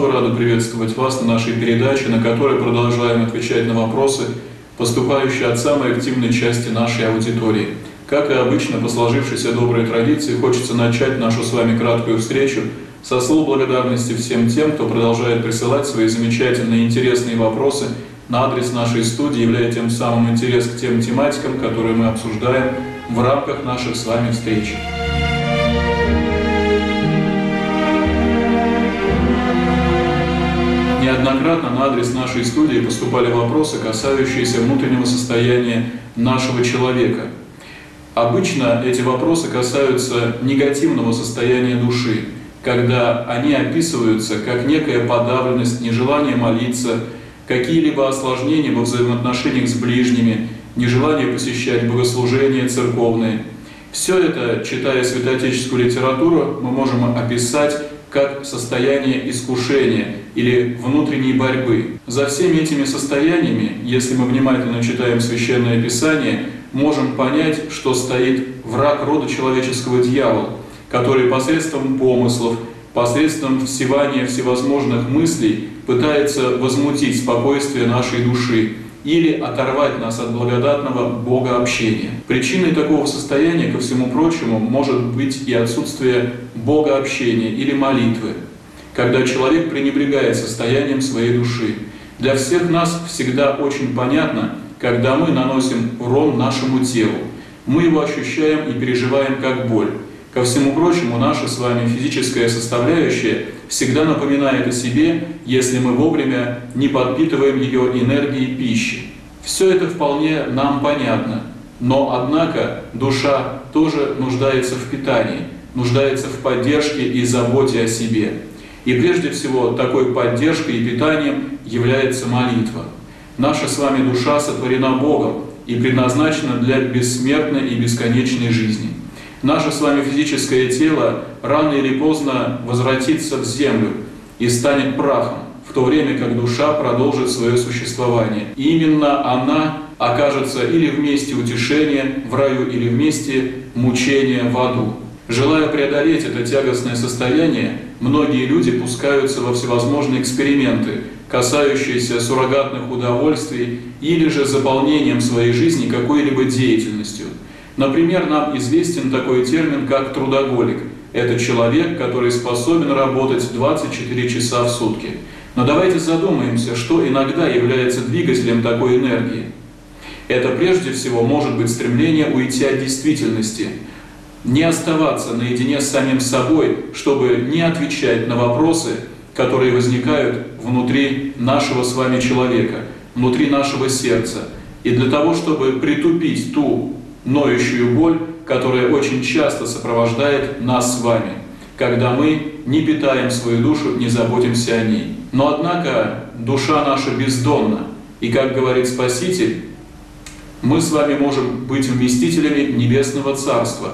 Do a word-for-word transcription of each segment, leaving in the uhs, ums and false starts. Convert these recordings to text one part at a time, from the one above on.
снова рады приветствовать вас на нашей передаче, на которой продолжаем отвечать на вопросы, поступающие от самой активной части нашей аудитории. Как и обычно, по сложившейся доброй традиции, хочется начать нашу с вами краткую встречу со слов благодарности всем тем, кто продолжает присылать свои замечательные и интересные вопросы на адрес нашей студии, являя тем самым интерес к тем тематикам, которые мы обсуждаем в рамках наших с вами встреч. Неоднократно на адрес нашей студии поступали вопросы, касающиеся внутреннего состояния нашего человека. Обычно эти вопросы касаются негативного состояния души, когда они описываются как некая подавленность, нежелание молиться, какие-либо осложнения во взаимоотношениях с ближними, нежелание посещать богослужения церковные. Все это, читая святоотеческую литературу, мы можем описать как состояние искушения или внутренней борьбы. За всеми этими состояниями, если мы внимательно читаем Священное Писание, можем понять, что стоит враг рода человеческого дьявол, который посредством помыслов, посредством всевания всевозможных мыслей пытается возмутить спокойствие нашей души или оторвать нас от благодатного богообщения. Причиной такого состояния, ко всему прочему, может быть и отсутствие богообщения или молитвы, когда человек пренебрегает состоянием своей души. Для всех нас всегда очень понятно, когда мы наносим урон нашему телу. Мы его ощущаем и переживаем как боль. Ко всему прочему, наша с вами физическая составляющая всегда напоминает о себе, если мы вовремя не подпитываем ее энергией пищи. Все это вполне нам понятно, но, однако, душа тоже нуждается в питании, нуждается в поддержке и заботе о себе. И прежде всего, такой поддержкой и питанием является молитва. Наша с вами душа сотворена Богом и предназначена для бессмертной и бесконечной жизни. Наше с вами физическое тело рано или поздно возвратится в землю и станет прахом, в то время как душа продолжит свое существование. И именно она окажется или в месте утешения в раю, или в месте мучения в аду. Желая преодолеть это тягостное состояние, многие люди пускаются во всевозможные эксперименты, касающиеся суррогатных удовольствий или же заполнением своей жизни какой-либо деятельностью. Например, нам известен такой термин, как трудоголик. Это человек, который способен работать двадцать четыре часа в сутки. Но давайте задумаемся, что иногда является двигателем такой энергии. Это прежде всего может быть стремление уйти от действительности, не оставаться наедине с самим собой, чтобы не отвечать на вопросы, которые возникают внутри нашего с вами человека, внутри нашего сердца. И для того, чтобы притупить ту ноющую боль, которая очень часто сопровождает нас с вами, когда мы не питаем свою душу, не заботимся о ней. Но однако душа наша бездонна, и, как говорит Спаситель, мы с вами можем быть вместителями Небесного Царства.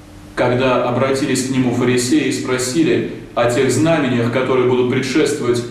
Когда обратились к Нему фарисеи и спросили о тех знамениях, которые будут предшествовать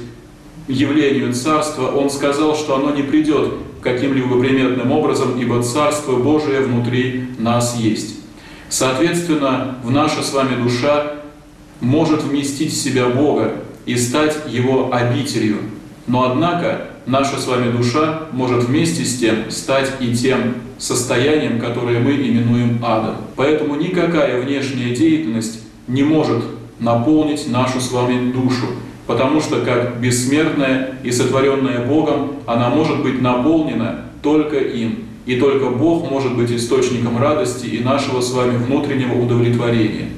явлению Царства, Он сказал, что оно не придет каким-либо приметным образом, ибо Царство Божие внутри нас есть. Соответственно, в наша с вами душа может вместить в себя Бога и стать Его обителью. Но однако наша с вами душа может вместе с тем стать и тем состоянием, которое мы именуем адом. Поэтому никакая внешняя деятельность не может наполнить нашу с вами душу, потому что как бессмертная и сотворенная Богом, она может быть наполнена только им. И только Бог может быть источником радости и нашего с вами внутреннего удовлетворения.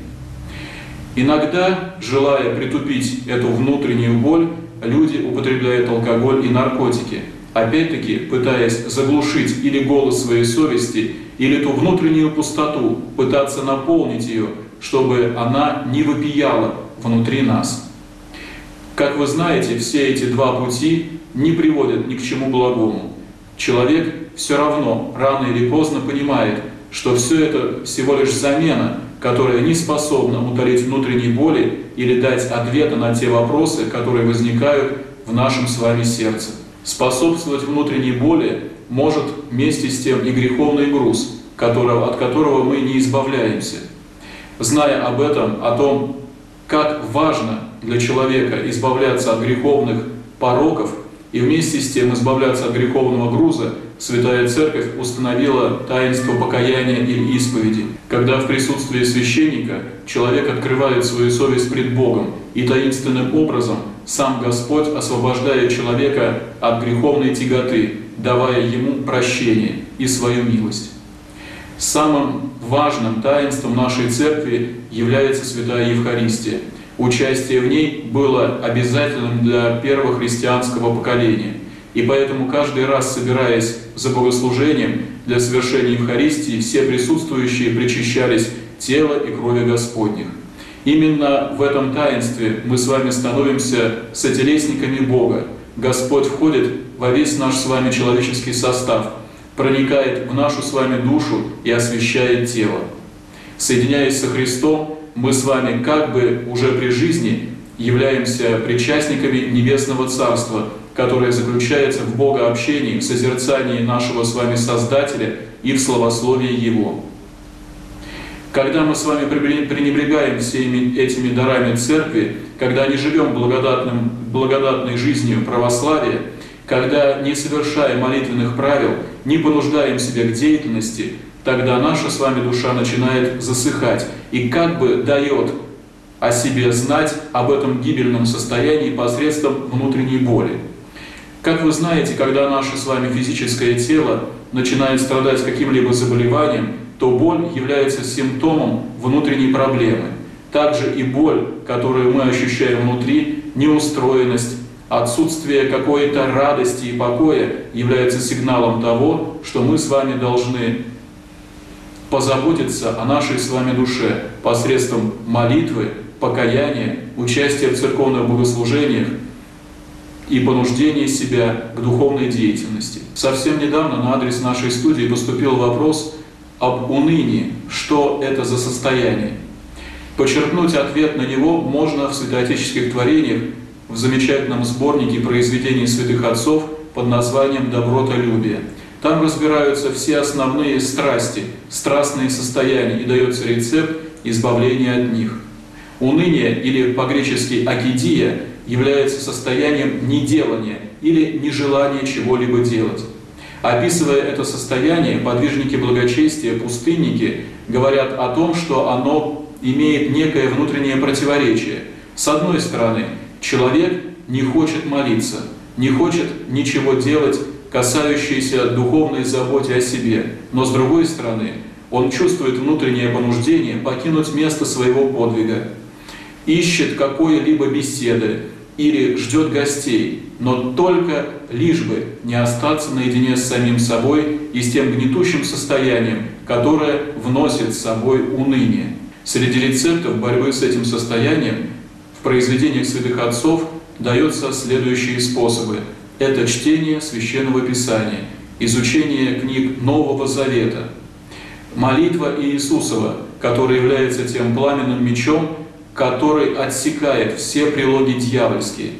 Иногда, желая притупить эту внутреннюю боль, люди употребляют алкоголь и наркотики, опять-таки пытаясь заглушить или голос своей совести, или ту внутреннюю пустоту, пытаться наполнить ее, чтобы она не вопияла внутри нас. Как вы знаете, все эти два пути не приводят ни к чему благому. Человек все равно рано или поздно понимает, что все это всего лишь замена, которая не способна утолить внутренней боли или дать ответы на те вопросы, которые возникают в нашем с вами сердце. Способствовать внутренней боли может вместе с тем и греховный груз, которого, от которого мы не избавляемся. Зная об этом, о том, как важно для человека избавляться от греховных пороков и вместе с тем избавляться от греховного груза, Святая Церковь установила таинство покаяния или исповеди, когда в присутствии священника человек открывает свою совесть пред Богом, и таинственным образом сам Господь освобождает человека от греховной тяготы, давая ему прощение и свою милость. Самым важным таинством нашей Церкви является Святая Евхаристия. Участие в ней было обязательным для первого христианского поколения. И поэтому каждый раз, собираясь за богослужением для совершения Евхаристии, все присутствующие причащались тела и крови Господних. Именно в этом таинстве мы с вами становимся сотелесниками Бога. Господь входит во весь наш с вами человеческий состав, проникает в нашу с вами душу и освящает тело. Соединяясь со Христом, мы с вами как бы уже при жизни являемся причастниками Небесного Царства, которое заключается в богообщении, в созерцании нашего с вами Создателя и в славословии Его. Когда мы с вами пренебрегаем всеми этими дарами Церкви, когда не живем благодатным, благодатной жизнью православия, когда не совершаем молитвенных правил, не понуждаем себя к деятельности, тогда наша с вами душа начинает засыхать и как бы дает о себе знать об этом гибельном состоянии посредством внутренней боли. Как вы знаете, когда наше с вами физическое тело начинает страдать каким-либо заболеванием, то боль является симптомом внутренней проблемы. Также и боль, которую мы ощущаем внутри, неустроенность, отсутствие какой-то радости и покоя является сигналом того, что мы с вами должны позаботиться о нашей с вами душе посредством молитвы, покаяния, участия в церковных богослужениях и понуждения себя к духовной деятельности. Совсем недавно на адрес нашей студии поступил вопрос об унынии. Что это за состояние? Почерпнуть ответ на него можно в святоотеческих творениях, в замечательном сборнике произведений святых отцов под названием «Добротолюбие». Там разбираются все основные страсти, страстные состояния, и дается рецепт избавления от них. Уныние, или по-гречески акидия, является состоянием неделания или нежелания чего-либо делать. Описывая это состояние, подвижники благочестия, пустынники, говорят о том, что оно имеет некое внутреннее противоречие. С одной стороны, человек не хочет молиться, не хочет ничего делать, касающееся духовной заботы о себе, но с другой стороны, он чувствует внутреннее понуждение покинуть место своего подвига, ищет какой-либо беседы или ждет гостей, но только лишь бы не остаться наедине с самим собой и с тем гнетущим состоянием, которое вносит с собой уныние. Среди рецептов борьбы с этим состоянием в произведениях святых отцов даются следующие способы. Это чтение Священного Писания, изучение книг Нового Завета, молитва Иисусова, которая является тем пламенным мечом, который отсекает все прилоги дьявольские.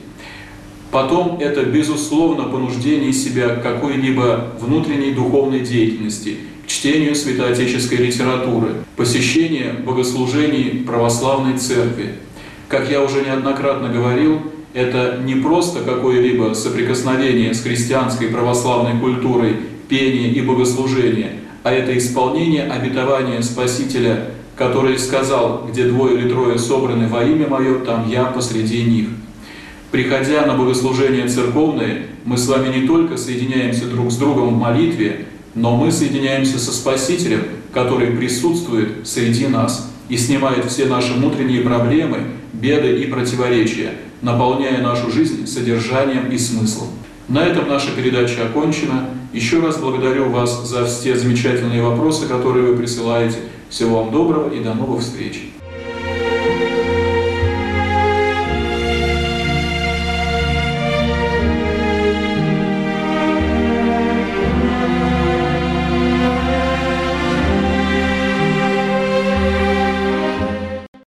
Потом это, безусловно, понуждение себя к какой-либо внутренней духовной деятельности, к чтению святоотеческой литературы, посещение богослужений православной церкви. Как я уже неоднократно говорил, это не просто какое-либо соприкосновение с христианской православной культурой, пение и богослужение, а это исполнение обетования Спасителя, который сказал: «Где двое или трое собраны во имя Мое, там Я посреди них». Приходя на богослужения церковные, мы с вами не только соединяемся друг с другом в молитве, но мы соединяемся со Спасителем, который присутствует среди нас и снимает все наши внутренние проблемы, беды и противоречия, наполняя нашу жизнь содержанием и смыслом. На этом наша передача окончена. Еще раз благодарю вас за все замечательные вопросы, которые вы присылаете. Всего вам доброго и до новых встреч!